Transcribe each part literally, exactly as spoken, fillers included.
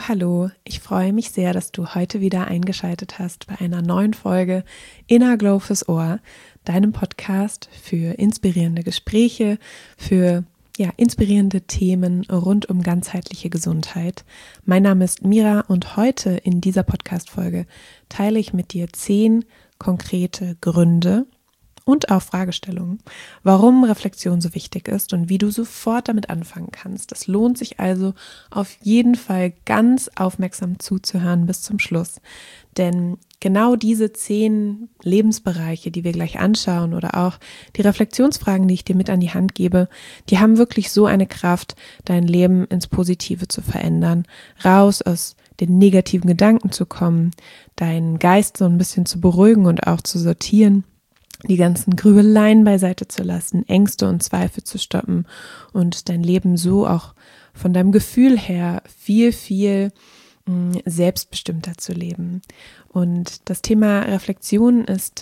Hallo, ich freue mich sehr, dass du heute wieder eingeschaltet hast bei einer neuen Folge Inner Glow fürs Ohr, deinem Podcast für inspirierende Gespräche, für ja, inspirierende Themen rund um ganzheitliche Gesundheit. Mein Name ist Mira und heute in dieser Podcast-Folge teile ich mit dir zehn konkrete Gründe und auch Fragestellungen, warum Reflexion so wichtig ist und wie du sofort damit anfangen kannst. Es lohnt sich also auf jeden Fall ganz aufmerksam zuzuhören bis zum Schluss. Denn genau diese zehn Lebensbereiche, die wir gleich anschauen oder auch die Reflexionsfragen, die ich dir mit an die Hand gebe, die haben wirklich so eine Kraft, dein Leben ins Positive zu verändern, raus aus den negativen Gedanken zu kommen, deinen Geist so ein bisschen zu beruhigen und auch zu sortieren, die ganzen Grübeleien beiseite zu lassen, Ängste und Zweifel zu stoppen und dein Leben so auch von deinem Gefühl her viel, viel mh, selbstbestimmter zu leben. Und das Thema Reflexion ist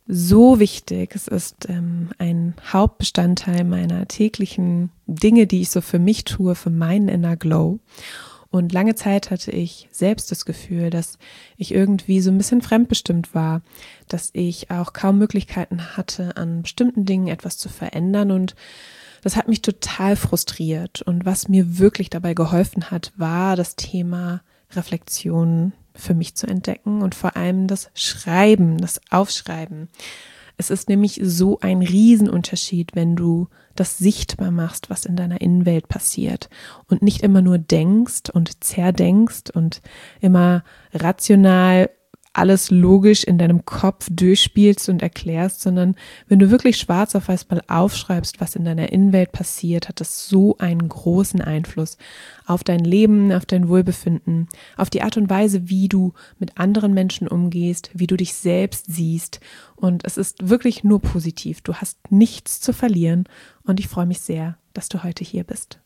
so wichtig. Es ist ähm, ein Hauptbestandteil meiner täglichen Dinge, die ich so für mich tue, für meinen Inner Glow. Und lange Zeit hatte ich selbst das Gefühl, dass ich irgendwie so ein bisschen fremdbestimmt war, dass ich auch kaum Möglichkeiten hatte, an bestimmten Dingen etwas zu verändern. Und das hat mich total frustriert. Und was mir wirklich dabei geholfen hat, war das Thema Reflexion für mich zu entdecken und vor allem das Schreiben, das Aufschreiben. Es ist nämlich so ein Riesenunterschied, wenn du das sichtbar machst, was in deiner Innenwelt passiert und nicht immer nur denkst und zerdenkst und immer rational alles logisch in deinem Kopf durchspielst und erklärst, sondern wenn du wirklich schwarz auf weiß mal aufschreibst, was in deiner Innenwelt passiert, hat das so einen großen Einfluss auf dein Leben, auf dein Wohlbefinden, auf die Art und Weise, wie du mit anderen Menschen umgehst, wie du dich selbst siehst. Und es ist wirklich nur positiv. Du hast nichts zu verlieren und ich freue mich sehr, dass du heute hier bist.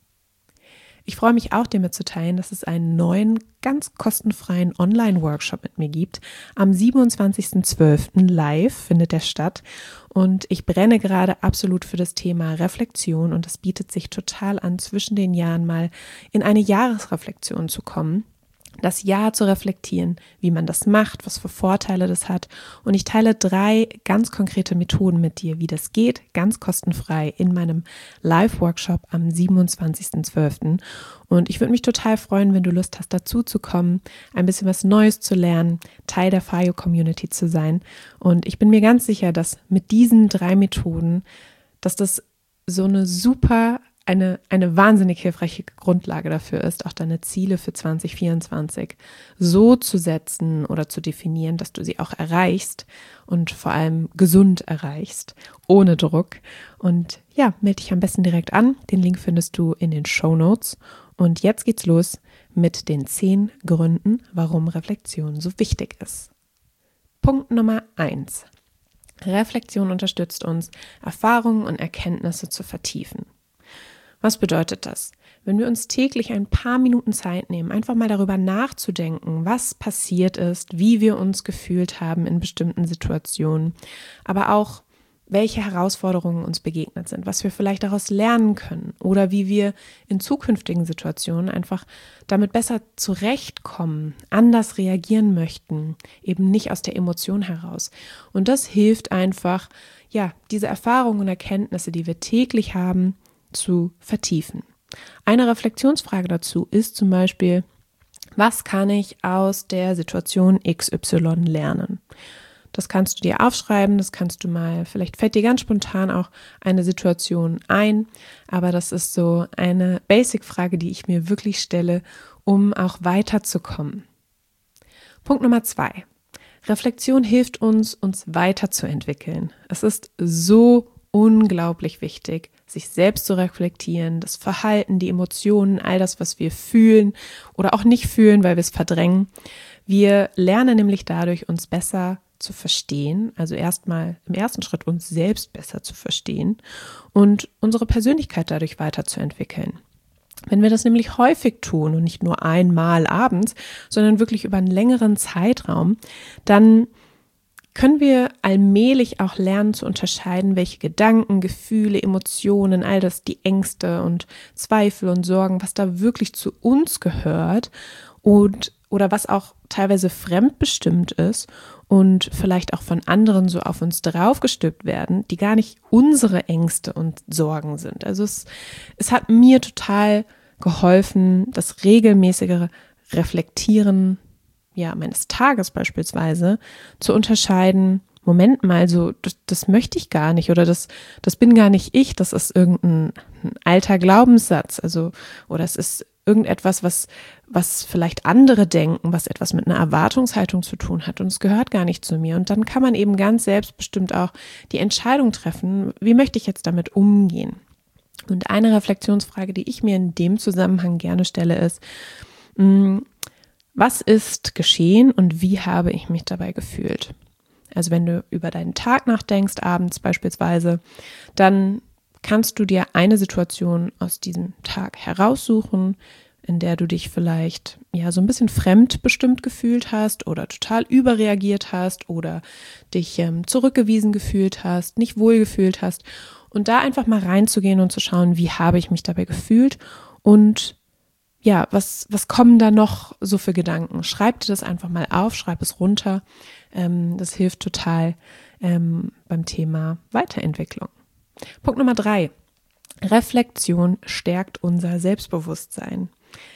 Ich freue mich auch, dir mitzuteilen, dass es einen neuen, ganz kostenfreien Online-Workshop mit mir gibt. Am siebenundzwanzigsten zwölften live findet der statt und ich brenne gerade absolut für das Thema Reflexion und es bietet sich total an, zwischen den Jahren mal in eine Jahresreflexion zu kommen. Das Jahr zu reflektieren, wie man das macht, was für Vorteile das hat. Und ich teile drei ganz konkrete Methoden mit dir, wie das geht, ganz kostenfrei in meinem Live-Workshop am siebenundzwanzigsten zwölften Und ich würde mich total freuen, wenn du Lust hast, dazu zu kommen, ein bisschen was Neues zu lernen, Teil der Fayo-Community zu sein. Und ich bin mir ganz sicher, dass mit diesen drei Methoden, dass das so eine super Eine, eine wahnsinnig hilfreiche Grundlage dafür ist, auch deine Ziele für zwanzig vierundzwanzig so zu setzen oder zu definieren, dass du sie auch erreichst und vor allem gesund erreichst, ohne Druck. Und ja, melde dich am besten direkt an. Den Link findest du in den Shownotes. Und jetzt geht's los mit den zehn Gründen, warum Reflexion so wichtig ist. Punkt Nummer eins. Reflexion unterstützt uns, Erfahrungen und Erkenntnisse zu vertiefen. Was bedeutet das? Wenn wir uns täglich ein paar Minuten Zeit nehmen, einfach mal darüber nachzudenken, was passiert ist, wie wir uns gefühlt haben in bestimmten Situationen, aber auch, welche Herausforderungen uns begegnet sind, was wir vielleicht daraus lernen können oder wie wir in zukünftigen Situationen einfach damit besser zurechtkommen, anders reagieren möchten, eben nicht aus der Emotion heraus. Und das hilft einfach, ja, diese Erfahrungen und Erkenntnisse, die wir täglich haben, zu vertiefen. Eine Reflexionsfrage dazu ist zum Beispiel, was kann ich aus der Situation X Y lernen? Das kannst du dir aufschreiben, das kannst du mal, vielleicht fällt dir ganz spontan auch eine Situation ein, aber das ist so eine Basic-Frage, die ich mir wirklich stelle, um auch weiterzukommen. Punkt Nummer zwei. Reflexion hilft uns, uns weiterzuentwickeln. Es ist so unglaublich wichtig, sich selbst zu reflektieren, das Verhalten, die Emotionen, all das, was wir fühlen oder auch nicht fühlen, weil wir es verdrängen. Wir lernen nämlich dadurch, uns besser zu verstehen, also erstmal im ersten Schritt uns selbst besser zu verstehen und unsere Persönlichkeit dadurch weiterzuentwickeln. Wenn wir das nämlich häufig tun und nicht nur einmal abends, sondern wirklich über einen längeren Zeitraum, dann können wir allmählich auch lernen zu unterscheiden, welche Gedanken, Gefühle, Emotionen, all das, die Ängste und Zweifel und Sorgen, was da wirklich zu uns gehört und oder was auch teilweise fremdbestimmt ist und vielleicht auch von anderen so auf uns draufgestülpt werden, die gar nicht unsere Ängste und Sorgen sind. Also es, es hat mir total geholfen, das regelmäßige Reflektieren ja, meines Tages beispielsweise zu unterscheiden, Moment mal, so das, das möchte ich gar nicht oder das, das bin gar nicht ich, das ist irgendein ein alter Glaubenssatz, also oder es ist irgendetwas, was, was vielleicht andere denken, was etwas mit einer Erwartungshaltung zu tun hat und es gehört gar nicht zu mir. Und dann kann man eben ganz selbstbestimmt auch die Entscheidung treffen, wie möchte ich jetzt damit umgehen? Und eine Reflexionsfrage, die ich mir in dem Zusammenhang gerne stelle, ist, mh, was ist geschehen und wie habe ich mich dabei gefühlt? Also wenn du über deinen Tag nachdenkst, abends beispielsweise, dann kannst du dir eine Situation aus diesem Tag heraussuchen, in der du dich vielleicht ja so ein bisschen fremdbestimmt gefühlt hast oder total überreagiert hast oder dich ähm, zurückgewiesen gefühlt hast, nicht wohl gefühlt hast und da einfach mal reinzugehen und zu schauen, wie habe ich mich dabei gefühlt und ja, was, was kommen da noch so für Gedanken? Schreib dir das einfach mal auf, schreib es runter. Ähm, das hilft total ähm, beim Thema Weiterentwicklung. Punkt Nummer drei. Reflexion stärkt unser Selbstbewusstsein.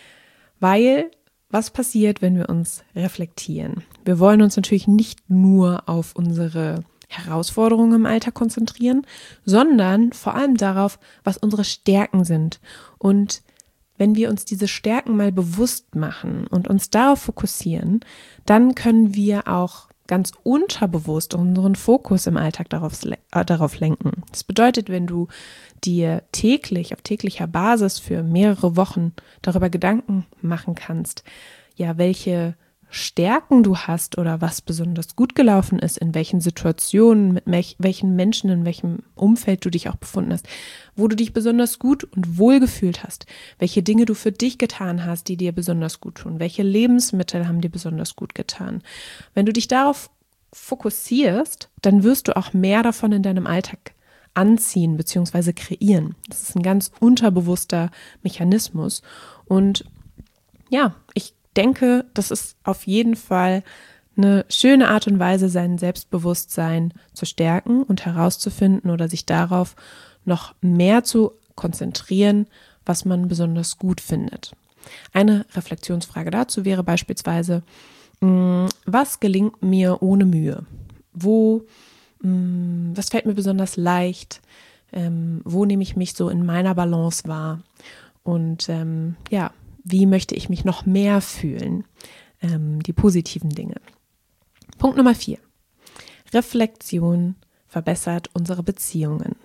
Weil, was passiert, wenn wir uns reflektieren? Wir wollen uns natürlich nicht nur auf unsere Herausforderungen im Alltag konzentrieren, sondern vor allem darauf, was unsere Stärken sind. Und wenn wir uns diese Stärken mal bewusst machen und uns darauf fokussieren, dann können wir auch ganz unterbewusst unseren Fokus im Alltag darauf, äh, darauf lenken. Das bedeutet, wenn du dir täglich, auf täglicher Basis für mehrere Wochen darüber Gedanken machen kannst, ja, welche Stärken du hast oder was besonders gut gelaufen ist, in welchen Situationen, mit mech- welchen Menschen, in welchem Umfeld du dich auch befunden hast, wo du dich besonders gut und wohl gefühlt hast, welche Dinge du für dich getan hast, die dir besonders gut tun, welche Lebensmittel haben dir besonders gut getan. Wenn du dich darauf fokussierst, dann wirst du auch mehr davon in deinem Alltag anziehen bzw. kreieren. Das ist ein ganz unterbewusster Mechanismus und ja, ich denke, das ist auf jeden Fall eine schöne Art und Weise, sein Selbstbewusstsein zu stärken und herauszufinden oder sich darauf noch mehr zu konzentrieren, was man besonders gut findet. Eine Reflexionsfrage dazu wäre beispielsweise, was gelingt mir ohne Mühe? Wo, was fällt mir besonders leicht? Wo nehme ich mich so in meiner Balance wahr? Und ja, wie möchte ich mich noch mehr fühlen? Ähm, die positiven Dinge. Punkt Nummer vier. Reflexion verbessert unsere Beziehungen.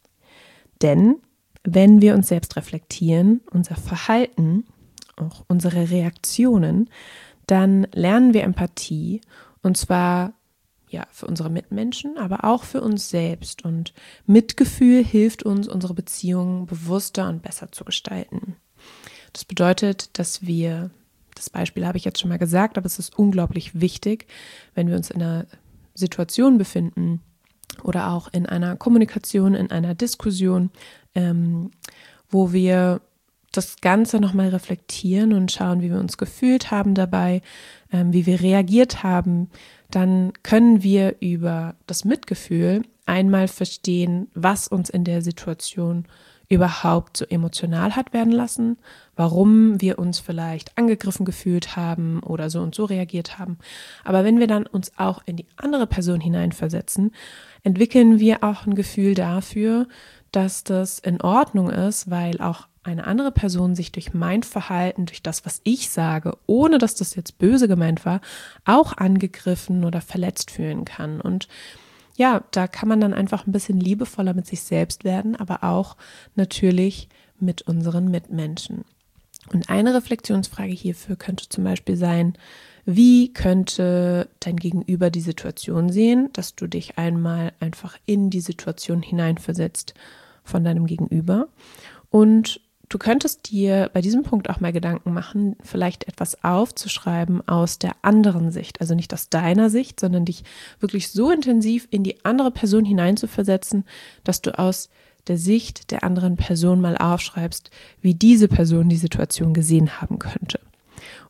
Denn wenn wir uns selbst reflektieren, unser Verhalten, auch unsere Reaktionen, dann lernen wir Empathie und zwar ja für unsere Mitmenschen, aber auch für uns selbst. Und Mitgefühl hilft uns, unsere Beziehungen bewusster und besser zu gestalten. Das bedeutet, dass wir, das Beispiel habe ich jetzt schon mal gesagt, aber es ist unglaublich wichtig, wenn wir uns in einer Situation befinden oder auch in einer Kommunikation, in einer Diskussion, ähm, wo wir das Ganze nochmal reflektieren und schauen, wie wir uns gefühlt haben dabei, ähm, wie wir reagiert haben, dann können wir über das Mitgefühl einmal verstehen, was uns in der Situation überhaupt so emotional hat werden lassen, warum wir uns vielleicht angegriffen gefühlt haben oder so und so reagiert haben. Aber wenn wir dann uns auch in die andere Person hineinversetzen, entwickeln wir auch ein Gefühl dafür, dass das in Ordnung ist, weil auch eine andere Person sich durch mein Verhalten, durch das, was ich sage, ohne dass das jetzt böse gemeint war, auch angegriffen oder verletzt fühlen kann. Und ja, da kann man dann einfach ein bisschen liebevoller mit sich selbst werden, aber auch natürlich mit unseren Mitmenschen. Und eine Reflexionsfrage hierfür könnte zum Beispiel sein, wie könnte dein Gegenüber die Situation sehen, dass du dich einmal einfach in die Situation hineinversetzt von deinem Gegenüber. Und du könntest dir bei diesem Punkt auch mal Gedanken machen, vielleicht etwas aufzuschreiben aus der anderen Sicht, also nicht aus deiner Sicht, sondern dich wirklich so intensiv in die andere Person hineinzuversetzen, dass du aus der Sicht der anderen Person mal aufschreibst, wie diese Person die Situation gesehen haben könnte.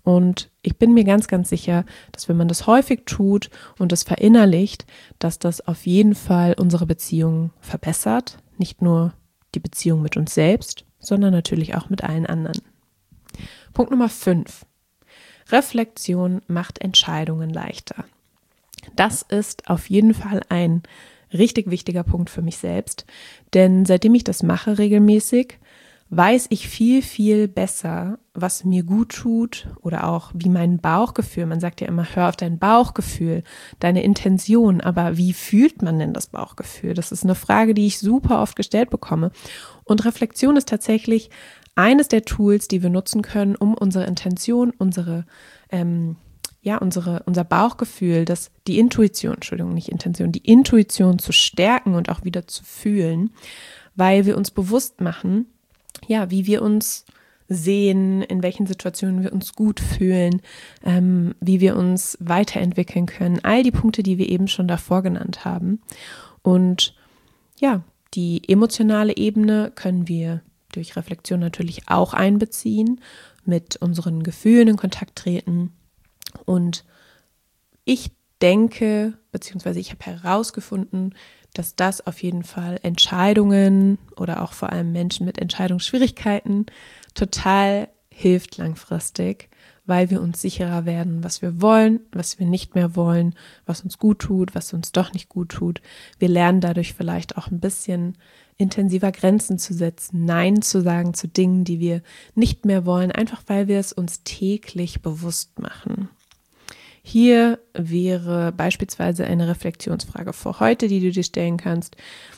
Und ich bin mir ganz, ganz sicher, dass wenn man das häufig tut und das verinnerlicht, dass das auf jeden Fall unsere Beziehung verbessert. Nicht nur die Beziehung mit uns selbst, sondern natürlich auch mit allen anderen. Punkt Nummer fünf. Reflexion macht Entscheidungen leichter. Das ist auf jeden Fall ein richtig wichtiger Punkt für mich selbst, denn seitdem ich das mache regelmäßig, weiß ich viel, viel besser, was mir gut tut oder auch wie mein Bauchgefühl, man sagt ja immer, hör auf dein Bauchgefühl, deine Intention, aber wie fühlt man denn das Bauchgefühl? Das ist eine Frage, die ich super oft gestellt bekomme. Und Reflexion ist tatsächlich eines der Tools, die wir nutzen können, um unsere Intention, unsere, ähm, ja, unsere, unser Bauchgefühl, das, die Intuition, Entschuldigung, nicht Intention, die Intuition zu stärken und auch wieder zu fühlen, weil wir uns bewusst machen, ja, wie wir uns sehen, in welchen Situationen wir uns gut fühlen, ähm, wie wir uns weiterentwickeln können. All die Punkte, die wir eben schon davor genannt haben. Und ja, die emotionale Ebene können wir durch Reflexion natürlich auch einbeziehen, mit unseren Gefühlen in Kontakt treten. Und ich denke, beziehungsweise ich habe herausgefunden, dass das auf jeden Fall Entscheidungen oder auch vor allem Menschen mit Entscheidungsschwierigkeiten total hilft langfristig, weil wir uns sicherer werden, was wir wollen, was wir nicht mehr wollen, was uns gut tut, was uns doch nicht gut tut. Wir lernen dadurch vielleicht auch ein bisschen intensiver Grenzen zu setzen, Nein zu sagen zu Dingen, die wir nicht mehr wollen, einfach weil wir es uns täglich bewusst machen. Hier wäre beispielsweise eine Reflexionsfrage für heute, die du dir stellen kannst.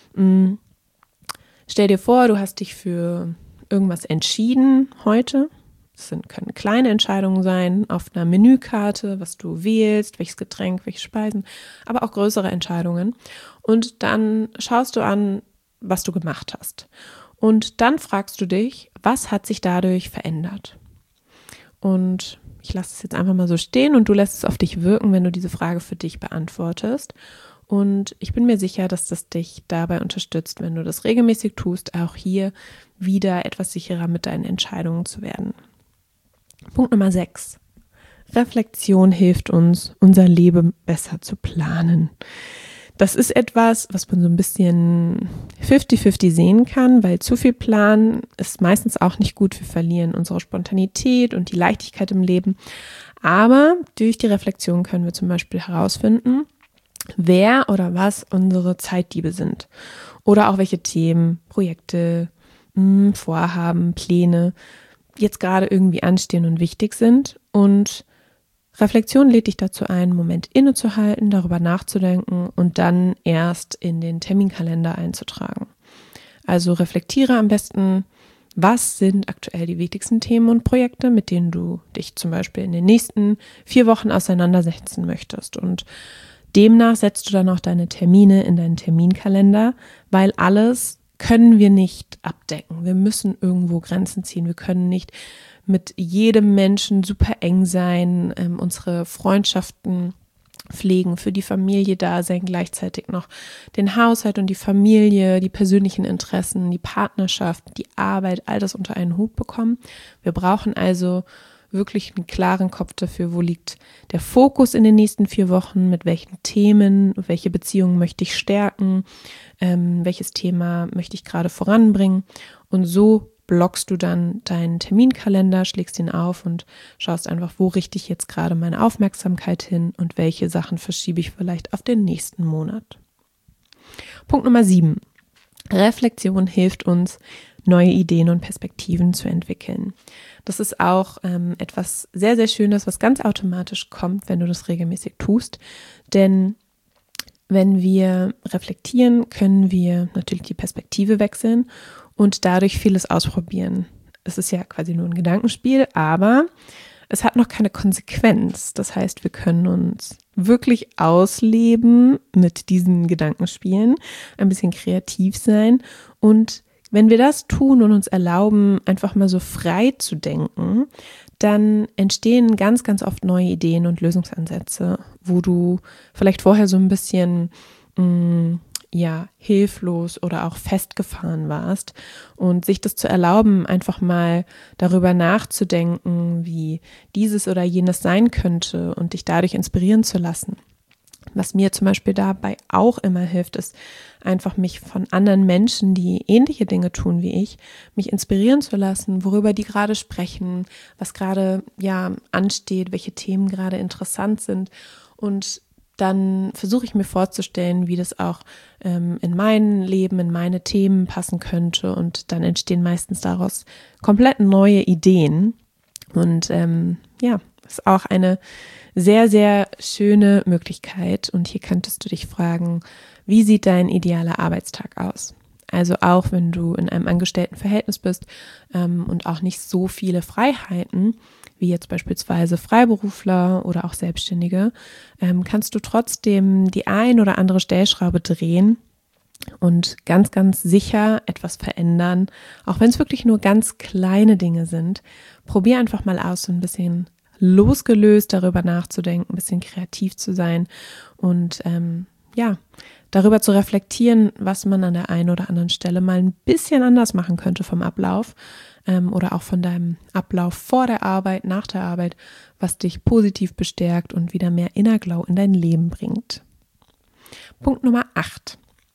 Stell dir vor, du hast dich für irgendwas entschieden heute. Das sind, können kleine Entscheidungen sein auf einer Menükarte, was du wählst, welches Getränk, welche Speisen, aber auch größere Entscheidungen. Und dann schaust du an, was du gemacht hast. Und dann fragst du dich, was hat sich dadurch verändert? Und ich lasse es jetzt einfach mal so stehen und du lässt es auf dich wirken, wenn du diese Frage für dich beantwortest. Und ich bin mir sicher, dass das dich dabei unterstützt, wenn du das regelmäßig tust, auch hier wieder etwas sicherer mit deinen Entscheidungen zu werden. Punkt Nummer sechs. Reflexion hilft uns, unser Leben besser zu planen. Das ist etwas, was man so ein bisschen fünfzig fünfzig sehen kann, weil zu viel Planen ist meistens auch nicht gut. Wir verlieren unsere Spontanität und die Leichtigkeit im Leben. Aber durch die Reflexion können wir zum Beispiel herausfinden, wer oder was unsere Zeitdiebe sind. Oder auch welche Themen, Projekte, Vorhaben, Pläne jetzt gerade irgendwie anstehen und wichtig sind. Und Reflexion lädt dich dazu ein, einen Moment innezuhalten, darüber nachzudenken und dann erst in den Terminkalender einzutragen. Also reflektiere am besten, was sind aktuell die wichtigsten Themen und Projekte, mit denen du dich zum Beispiel in den nächsten vier Wochen auseinandersetzen möchtest. Und demnach setzt du dann auch deine Termine in deinen Terminkalender, weil alles können wir nicht abdecken. Wir müssen irgendwo Grenzen ziehen. Wir können nicht mit jedem Menschen super eng sein, ähm, unsere Freundschaften pflegen, für die Familie da sein, gleichzeitig noch den Haushalt und die Familie, die persönlichen Interessen, die Partnerschaft, die Arbeit, all das unter einen Hut bekommen. Wir brauchen also wirklich einen klaren Kopf dafür, wo liegt der Fokus in den nächsten vier Wochen, mit welchen Themen, welche Beziehungen möchte ich stärken, ähm, welches Thema möchte ich gerade voranbringen, und so blockst du dann deinen Terminkalender, schlägst ihn auf und schaust einfach, wo richte ich jetzt gerade meine Aufmerksamkeit hin und welche Sachen verschiebe ich vielleicht auf den nächsten Monat. Punkt Nummer sieben. Reflexion hilft uns, neue Ideen und Perspektiven zu entwickeln. Das ist auch ähm, etwas sehr, sehr Schönes, was ganz automatisch kommt, wenn du das regelmäßig tust. Denn wenn wir reflektieren, können wir natürlich die Perspektive wechseln und dadurch vieles ausprobieren. Es ist ja quasi nur ein Gedankenspiel, aber es hat noch keine Konsequenz. Das heißt, wir können uns wirklich ausleben mit diesen Gedankenspielen, ein bisschen kreativ sein. Und wenn wir das tun und uns erlauben, einfach mal so frei zu denken, dann entstehen ganz, ganz oft neue Ideen und Lösungsansätze, wo du vielleicht vorher so ein bisschen mh, ja hilflos oder auch festgefahren warst. Und sich das zu erlauben, einfach mal darüber nachzudenken, wie dieses oder jenes sein könnte und dich dadurch inspirieren zu lassen. Was mir zum Beispiel dabei auch immer hilft, ist einfach mich von anderen Menschen, die ähnliche Dinge tun wie ich, mich inspirieren zu lassen, worüber die gerade sprechen, was gerade ja ansteht, welche Themen gerade interessant sind. Und dann versuche ich mir vorzustellen, wie das auch ähm, in mein Leben, in meine Themen passen könnte. Und dann entstehen meistens daraus komplett neue Ideen. Und ähm, ja, ist auch eine sehr, sehr schöne Möglichkeit. Und hier könntest du dich fragen, wie sieht dein idealer Arbeitstag aus? Also auch wenn du in einem Angestelltenverhältnis bist ähm, und auch nicht so viele Freiheiten, wie jetzt beispielsweise Freiberufler oder auch Selbstständige, ähm, kannst du trotzdem die ein oder andere Stellschraube drehen und ganz, ganz sicher etwas verändern, auch wenn es wirklich nur ganz kleine Dinge sind. Probier einfach mal aus, so ein bisschen losgelöst darüber nachzudenken, ein bisschen kreativ zu sein und ähm, ja, darüber zu reflektieren, was man an der einen oder anderen Stelle mal ein bisschen anders machen könnte vom Ablauf ähm, oder auch von deinem Ablauf vor der Arbeit, nach der Arbeit, was dich positiv bestärkt und wieder mehr Inner Glow in dein Leben bringt. Punkt Nummer acht.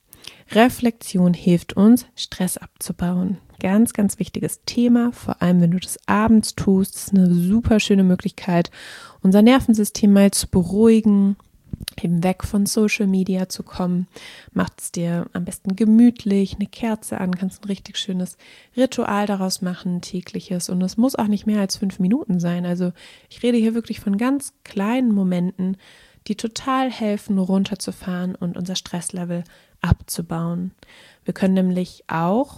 Reflexion hilft uns, Stress abzubauen. Ganz, ganz wichtiges Thema, vor allem wenn du das abends tust. Das ist eine super schöne Möglichkeit, unser Nervensystem mal zu beruhigen, eben weg von Social Media zu kommen. Macht es dir am besten gemütlich, eine Kerze an, kannst ein richtig schönes Ritual daraus machen, tägliches. Und es muss auch nicht mehr als fünf Minuten sein. Also ich rede hier wirklich von ganz kleinen Momenten, die total helfen, runterzufahren und unser Stresslevel abzubauen. Wir können nämlich auch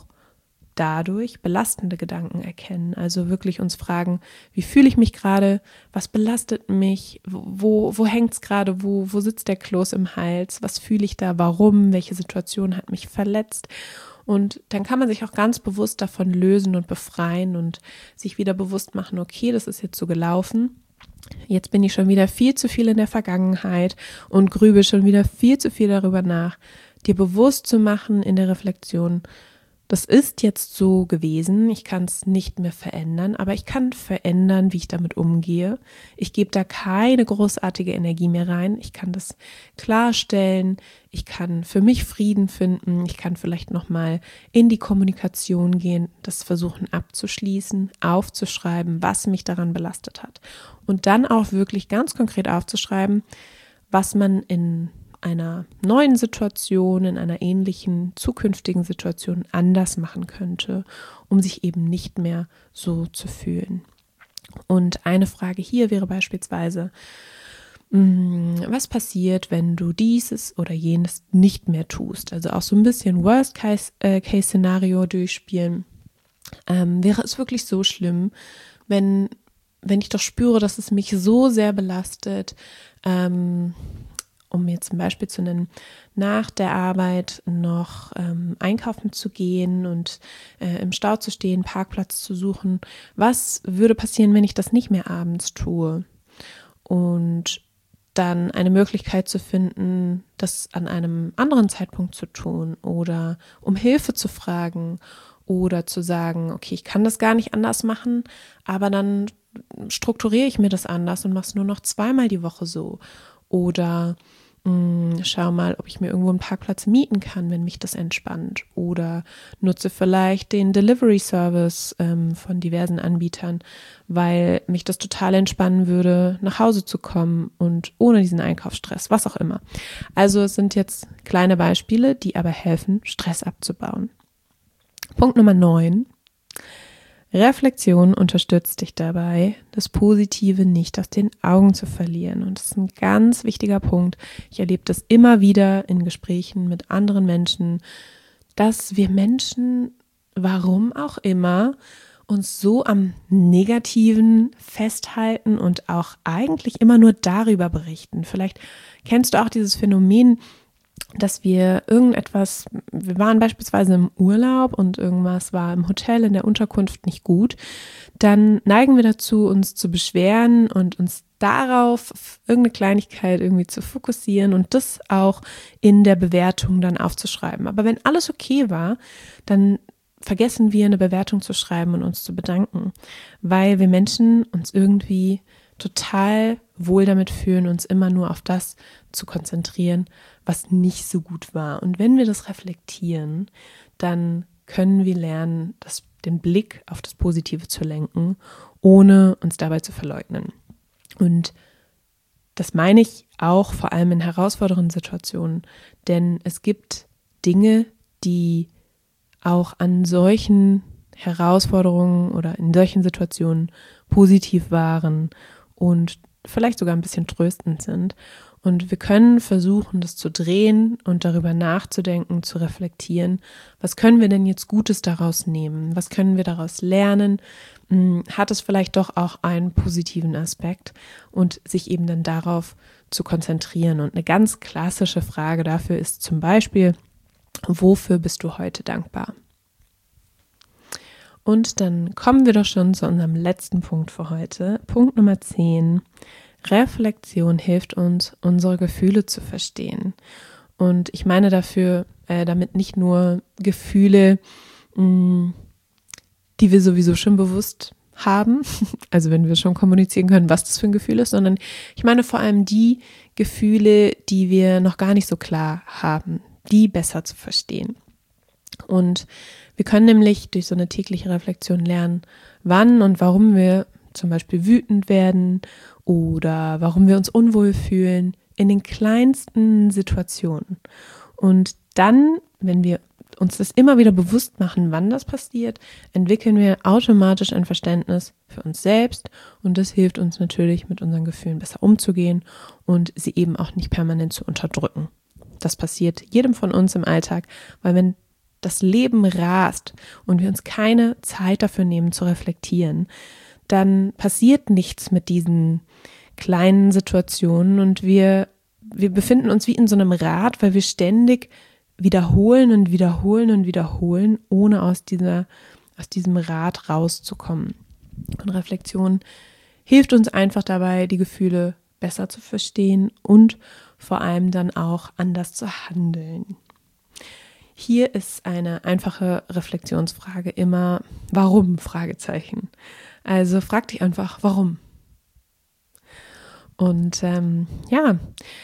dadurch belastende Gedanken erkennen. Also wirklich uns fragen, wie fühle ich mich gerade, was belastet mich, wo, wo hängt es gerade, wo, wo sitzt der Kloß im Hals, was fühle ich da, warum, welche Situation hat mich verletzt. Und dann kann man sich auch ganz bewusst davon lösen und befreien und sich wieder bewusst machen, okay, das ist jetzt so gelaufen. Jetzt bin ich schon wieder viel zu viel in der Vergangenheit und grübe schon wieder viel zu viel darüber nach. Dir bewusst zu machen in der Reflexion, das ist jetzt so gewesen, ich kann es nicht mehr verändern, aber ich kann verändern, wie ich damit umgehe. Ich gebe da keine großartige Energie mehr rein, ich kann das klarstellen, ich kann für mich Frieden finden, ich kann vielleicht nochmal in die Kommunikation gehen, das versuchen abzuschließen, aufzuschreiben, was mich daran belastet hat. Und dann auch wirklich ganz konkret aufzuschreiben, was man in einer neuen Situation, in einer ähnlichen zukünftigen Situation anders machen könnte, um sich eben nicht mehr so zu fühlen. Und eine Frage hier wäre beispielsweise, was passiert, wenn du dieses oder jenes nicht mehr tust? Also auch so ein bisschen Worst-Case-Szenario durchspielen. Ähm, wäre es wirklich so schlimm, wenn, wenn ich doch spüre, dass es mich so sehr belastet, ähm, um mir zum Beispiel zu nennen, nach der Arbeit noch ähm, einkaufen zu gehen und äh, im Stau zu stehen, Parkplatz zu suchen. Was würde passieren, wenn ich das nicht mehr abends tue? Und dann eine Möglichkeit zu finden, das an einem anderen Zeitpunkt zu tun oder um Hilfe zu fragen oder zu sagen, okay, ich kann das gar nicht anders machen, aber dann strukturiere ich mir das anders und mache es nur noch zweimal die Woche so. Oder mh, schau mal, ob ich mir irgendwo einen Parkplatz mieten kann, wenn mich das entspannt. Oder nutze vielleicht den Delivery-Service ähm, von diversen Anbietern, weil mich das total entspannen würde, nach Hause zu kommen und ohne diesen Einkaufsstress, was auch immer. Also es sind jetzt kleine Beispiele, die aber helfen, Stress abzubauen. Punkt Nummer neun. Reflexion unterstützt dich dabei, das Positive nicht aus den Augen zu verlieren. Und das ist ein ganz wichtiger Punkt. Ich erlebe das immer wieder in Gesprächen mit anderen Menschen, dass wir Menschen, warum auch immer, uns so am Negativen festhalten und auch eigentlich immer nur darüber berichten. Vielleicht kennst du auch dieses Phänomen, dass wir irgendetwas, wir waren beispielsweise im Urlaub und irgendwas war im Hotel, in der Unterkunft nicht gut, dann neigen wir dazu, uns zu beschweren und uns darauf irgendeine Kleinigkeit irgendwie zu fokussieren und das auch in der Bewertung dann aufzuschreiben. Aber wenn alles okay war, dann vergessen wir eine Bewertung zu schreiben und uns zu bedanken, weil wir Menschen uns irgendwie total wohl damit fühlen, uns immer nur auf das zu konzentrieren, was nicht so gut war. Und wenn wir das reflektieren, dann können wir lernen, das, den Blick auf das Positive zu lenken, ohne uns dabei zu verleugnen. Und das meine ich auch vor allem in herausfordernden Situationen, denn es gibt Dinge, die auch an solchen Herausforderungen oder in solchen Situationen positiv waren und vielleicht sogar ein bisschen tröstend sind. Und wir können versuchen, das zu drehen und darüber nachzudenken, zu reflektieren. Was können wir denn jetzt Gutes daraus nehmen? Was können wir daraus lernen? Hat es vielleicht doch auch einen positiven Aspekt und sich eben dann darauf zu konzentrieren? Und eine ganz klassische Frage dafür ist zum Beispiel, wofür bist du heute dankbar? Und dann kommen wir doch schon zu unserem letzten Punkt für heute. Punkt Nummer zehn. Reflexion hilft uns, unsere Gefühle zu verstehen. Und ich meine dafür, äh, damit nicht nur Gefühle, mh, die wir sowieso schon bewusst haben, also wenn wir schon kommunizieren können, was das für ein Gefühl ist, sondern ich meine vor allem die Gefühle, die wir noch gar nicht so klar haben, die besser zu verstehen. Und wir können nämlich durch so eine tägliche Reflexion lernen, wann und warum wir zum Beispiel wütend werden oder warum wir uns unwohl fühlen in den kleinsten Situationen. Und dann, wenn wir uns das immer wieder bewusst machen, wann das passiert, entwickeln wir automatisch ein Verständnis für uns selbst und das hilft uns natürlich, mit unseren Gefühlen besser umzugehen und sie eben auch nicht permanent zu unterdrücken. Das passiert jedem von uns im Alltag, weil wenn das Leben rast und wir uns keine Zeit dafür nehmen zu reflektieren, dann passiert nichts mit diesen kleinen Situationen und wir, wir befinden uns wie in so einem Rad, weil wir ständig wiederholen und wiederholen und wiederholen, ohne aus dieser, aus diesem Rad rauszukommen. Und Reflexion hilft uns einfach dabei, die Gefühle besser zu verstehen und vor allem dann auch anders zu handeln. Hier ist eine einfache Reflexionsfrage immer, warum? Fragezeichen. Also frag dich einfach, warum? Und ähm, ja,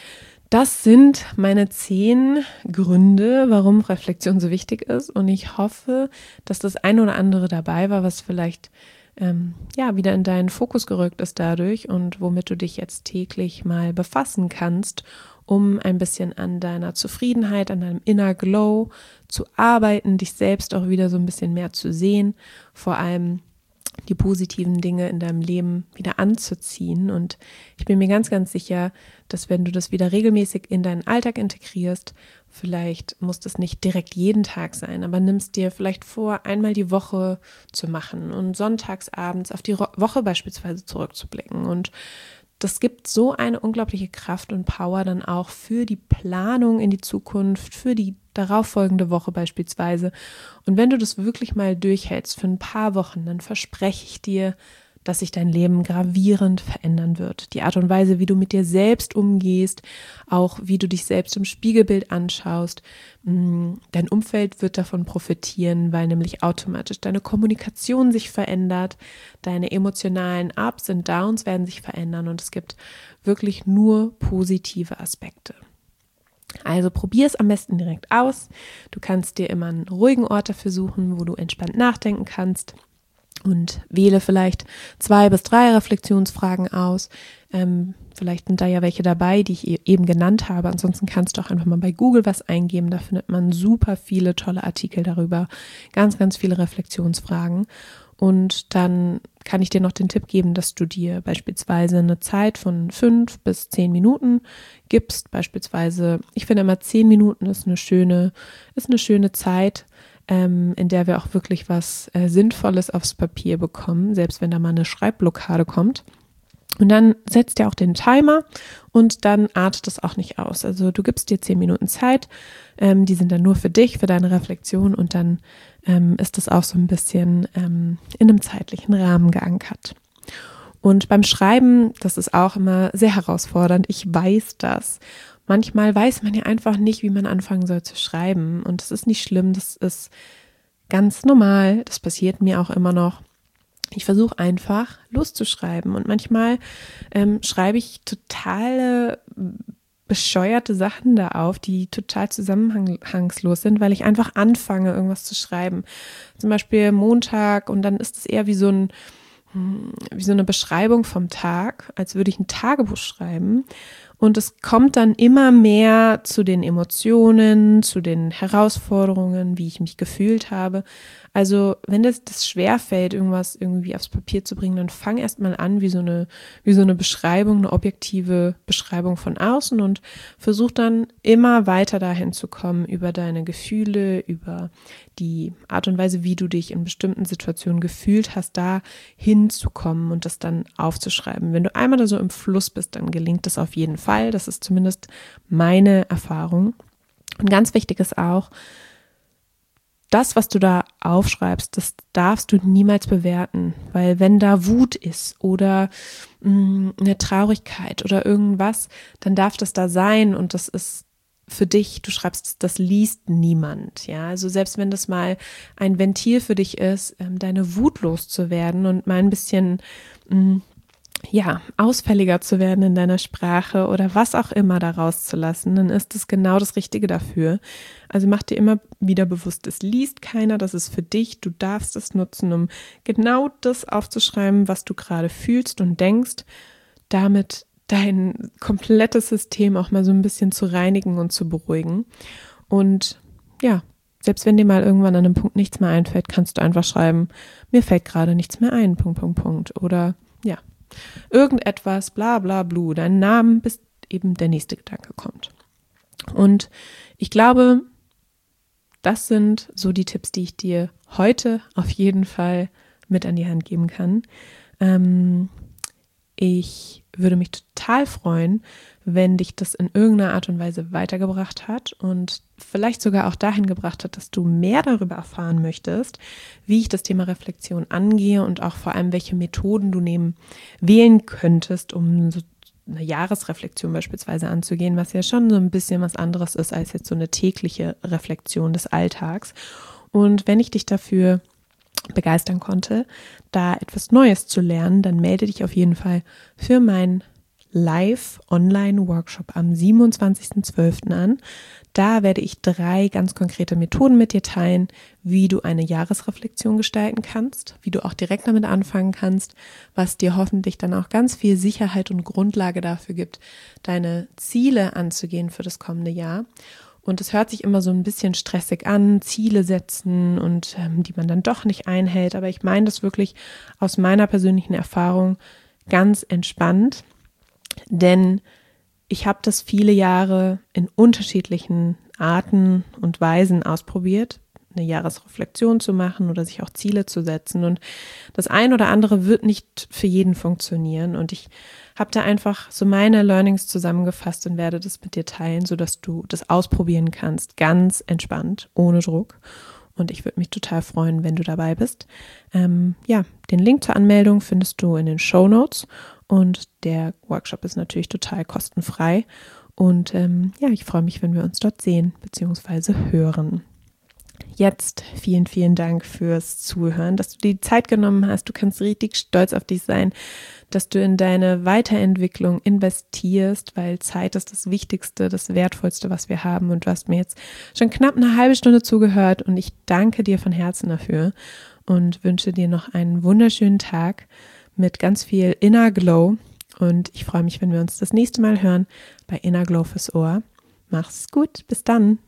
das sind meine zehn Gründe, warum Reflexion so wichtig ist. Und ich hoffe, dass das ein oder andere dabei war, was vielleicht ähm, ja wieder in deinen Fokus gerückt ist dadurch und womit du dich jetzt täglich mal befassen kannst, um ein bisschen an deiner Zufriedenheit, an deinem Inner Glow zu arbeiten, dich selbst auch wieder so ein bisschen mehr zu sehen, vor allem die positiven Dinge in deinem Leben wieder anzuziehen. Und ich bin mir ganz, ganz sicher, dass wenn du das wieder regelmäßig in deinen Alltag integrierst, vielleicht muss das nicht direkt jeden Tag sein, aber nimmst dir vielleicht vor, einmal die Woche zu machen und sonntags abends auf die Woche beispielsweise zurückzublicken. Und das gibt so eine unglaubliche Kraft und Power dann auch für die Planung in die Zukunft, für die darauffolgende Woche beispielsweise. Und wenn du das wirklich mal durchhältst für ein paar Wochen, dann verspreche ich dir, dass sich dein Leben gravierend verändern wird. Die Art und Weise, wie du mit dir selbst umgehst, auch wie du dich selbst im Spiegelbild anschaust. Dein Umfeld wird davon profitieren, weil nämlich automatisch deine Kommunikation sich verändert, deine emotionalen Ups und Downs werden sich verändern und es gibt wirklich nur positive Aspekte. Also probier es am besten direkt aus. Du kannst dir immer einen ruhigen Ort dafür suchen, wo du entspannt nachdenken kannst. Und wähle vielleicht zwei bis drei Reflexionsfragen aus. Ähm, vielleicht sind da ja welche dabei, die ich eben genannt habe. Ansonsten kannst du auch einfach mal bei Google was eingeben. Da findet man super viele tolle Artikel darüber. Ganz, ganz viele Reflexionsfragen. Und dann kann ich dir noch den Tipp geben, dass du dir beispielsweise eine Zeit von fünf bis zehn Minuten gibst. Beispielsweise, ich finde immer zehn Minuten ist eine schöne, ist eine schöne Zeit, in der wir auch wirklich was äh, Sinnvolles aufs Papier bekommen, selbst wenn da mal eine Schreibblockade kommt. Und dann setzt ihr auch den Timer und dann artet es auch nicht aus. Also du gibst dir zehn Minuten Zeit, ähm, die sind dann nur für dich, für deine Reflexion und dann ähm, ist das auch so ein bisschen ähm, in einem zeitlichen Rahmen geankert. Und beim Schreiben, das ist auch immer sehr herausfordernd. Ich weiß das. Manchmal weiß man ja einfach nicht, wie man anfangen soll zu schreiben. Und das ist nicht schlimm, das ist ganz normal. Das passiert mir auch immer noch. Ich versuche einfach loszuschreiben. Und manchmal ähm, schreibe ich totale bescheuerte Sachen da auf, die total zusammenhangslos sind, weil ich einfach anfange, irgendwas zu schreiben. Zum Beispiel Montag und dann ist es eher wie so ein, wie so eine Beschreibung vom Tag, als würde ich ein Tagebuch schreiben. Und es kommt dann immer mehr zu den Emotionen, zu den Herausforderungen, wie ich mich gefühlt habe. Also wenn das, das schwerfällt, irgendwas irgendwie aufs Papier zu bringen, dann fang erst mal an, wie so eine, wie so eine Beschreibung, eine objektive Beschreibung von außen und versuch dann immer weiter dahin zu kommen, über deine Gefühle, über die Art und Weise, wie du dich in bestimmten Situationen gefühlt hast, da hinzukommen und das dann aufzuschreiben. Wenn du einmal da so im Fluss bist, dann gelingt das auf jeden Fall. Das ist zumindest meine Erfahrung. Und ganz wichtig ist auch, das, was du da aufschreibst, das darfst du niemals bewerten, weil wenn da Wut ist oder mh, eine Traurigkeit oder irgendwas, dann darf das da sein und das ist für dich, du schreibst, das liest niemand, ja, also selbst wenn das mal ein Ventil für dich ist, deine Wut loszuwerden und mal ein bisschen, mh, ja, ausfälliger zu werden in deiner Sprache oder was auch immer da rauszulassen, dann ist es genau das Richtige dafür. Also mach dir immer wieder bewusst, es liest keiner, das ist für dich, du darfst es nutzen, um genau das aufzuschreiben, was du gerade fühlst und denkst, damit dein komplettes System auch mal so ein bisschen zu reinigen und zu beruhigen. Und ja, selbst wenn dir mal irgendwann an einem Punkt nichts mehr einfällt, kannst du einfach schreiben, mir fällt gerade nichts mehr ein, Punkt, Punkt, Punkt. Oder ja, irgendetwas, bla bla blu, deinen Namen, bis eben der nächste Gedanke kommt. Und ich glaube, das sind so die Tipps, die ich dir heute auf jeden Fall mit an die Hand geben kann. Ähm, ich würde mich total freuen, wenn dich das in irgendeiner Art und Weise weitergebracht hat und vielleicht sogar auch dahin gebracht hat, dass du mehr darüber erfahren möchtest, wie ich das Thema Reflexion angehe und auch vor allem, welche Methoden du nehmen, wählen könntest, um so eine Jahresreflexion beispielsweise anzugehen, was ja schon so ein bisschen was anderes ist als jetzt so eine tägliche Reflexion des Alltags. Und wenn ich dich dafür begeistern konnte, da etwas Neues zu lernen, dann melde dich auf jeden Fall für meinen Live-Online-Workshop am siebenundzwanzigsten zwölften an. Da werde ich drei ganz konkrete Methoden mit dir teilen, wie du eine Jahresreflexion gestalten kannst, wie du auch direkt damit anfangen kannst, was dir hoffentlich dann auch ganz viel Sicherheit und Grundlage dafür gibt, deine Ziele anzugehen für das kommende Jahr. Und es hört sich immer so ein bisschen stressig an, Ziele setzen und ähm, die man dann doch nicht einhält. Aber ich meine das wirklich aus meiner persönlichen Erfahrung ganz entspannt, denn ich habe das viele Jahre in unterschiedlichen Arten und Weisen ausprobiert, eine Jahresreflexion zu machen oder sich auch Ziele zu setzen. Und das ein oder andere wird nicht für jeden funktionieren. Und ich habe da einfach so meine Learnings zusammengefasst und werde das mit dir teilen, sodass du das ausprobieren kannst, ganz entspannt, ohne Druck. Und ich würde mich total freuen, wenn du dabei bist. Ähm, ja, den Link zur Anmeldung findest du in den Shownotes und der Workshop ist natürlich total kostenfrei. Und ähm, ja, ich freue mich, wenn wir uns dort sehen bzw. hören. Jetzt vielen, vielen Dank fürs Zuhören, dass du dir die Zeit genommen hast. Du kannst richtig stolz auf dich sein, dass du in deine Weiterentwicklung investierst, weil Zeit ist das Wichtigste, das Wertvollste, was wir haben. Und du hast mir jetzt schon knapp eine halbe Stunde zugehört und ich danke dir von Herzen dafür und wünsche dir noch einen wunderschönen Tag mit ganz viel Inner Glow. Und ich freue mich, wenn wir uns das nächste Mal hören bei Inner Glow fürs Ohr. Mach's gut, bis dann.